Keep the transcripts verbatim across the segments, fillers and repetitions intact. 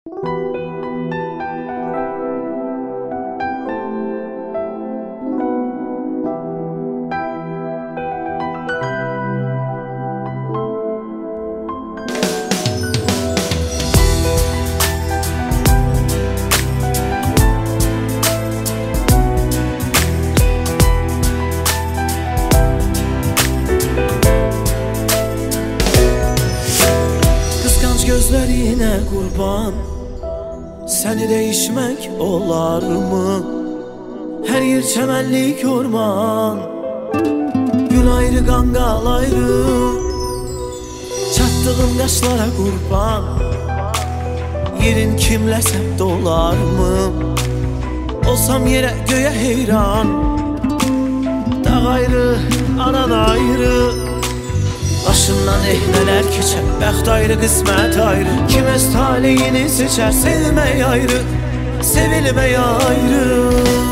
Gözlerine kurban, seni değişmek olar mı? Her yer çemenlik orman, gül ayrı gangal ayrı. Çattığım yaşlara kurban, yerin kimlesem dolar mı? Olsam yere göğe heyran, dağ ayrı, anan ayrı. Başından ehneler keçer, bəxt ayrı, qismət ayrı. Kim öz taleyini seçer, sevmək ayrı, sevilmək ayrı.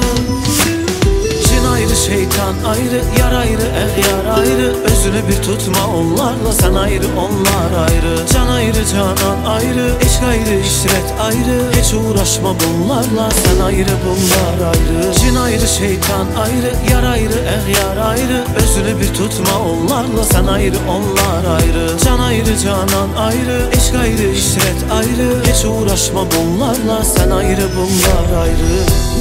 Cin ayrı, şeytan ayrı, yar ayrı, əğyar ayrı. Özünü bir tutma onlarla, sen ayrı, onlar ayrı. Can ayrı, canan ayrı, eşq ayrı, işret ayrı. Hiç uğraşma bunlarla, sen ayrı, bunlar ayrı. Cin ayrı, şeytan ayrı, yar ayrı, əğyar ayrı. Özünü bir tutma onlarla, sen ayrı, onlar ayrı. Can ayrı, canan ayrı, eşq ayrı, işret ayrı. Hiç uğraşma bunlarla, sen ayrı, bunlar ayrı.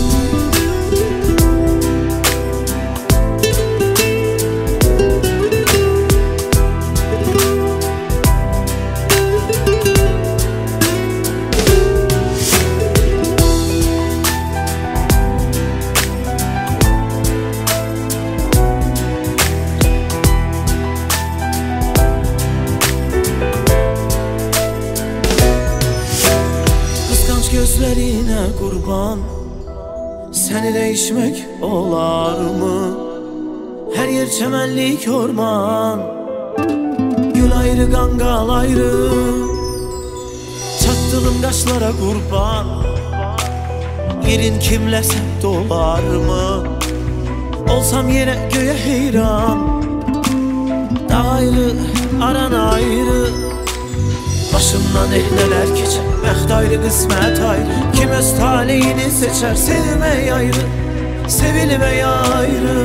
Gözlerine kurban, seni değişmek olar mı? Her yer çemenlik orman, gül ayrı, gangal ayrı. Çattığım kaşlara kurban, yerin kimlesem dolar mı? Olsam yere göğe heyran, dağ ayrı, aran ayrı. Başımdan ehneler keçer, bəxt ayrı, qismət ayrı. Kim öz taleyini seçer, sevmək ayrı, sevilmək ayrı.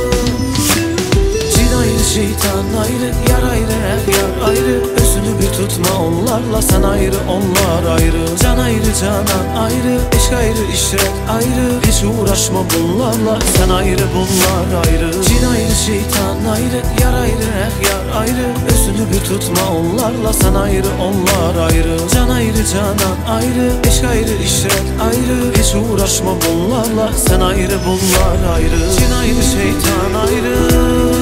Cin ayrı, şeytan ayrı, yar ayrı, əğyar ayrı. Özünü bir tutma onlarla, sen ayrı, onlar ayrı. Can ayrı, canan ayrı, eşq ayrı, işret ayrı. Hiç uğraşma bunlarla, sen ayrı, bunlar ayrı. Cin ayrı, şeytan ayrı, yar ayrı, əğyar ayrı. Özünü bir tutma onlarla, sen ayrı, onlar ayrı. Can ayrı, canan ayrı, eşq ayrı, işret ayrı. Hiç uğraşma bunlarla, sen ayrı, bunlar ayrı. Cin ayrı, şeytan ayrı.